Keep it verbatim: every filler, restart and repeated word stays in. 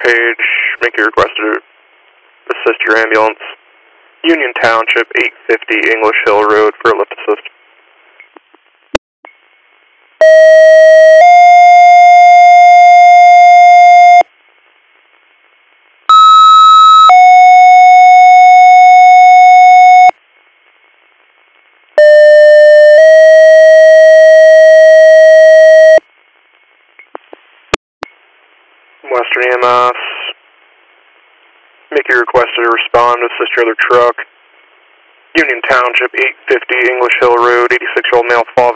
page. Make your request to assist your ambulance. Union Township, eight fifty English Hill Road for a lift assist. Western E M S. Make your request to respond to assist your other truck. Union Township, eight fifty English Hill Road, eighty-six-year-old male, fall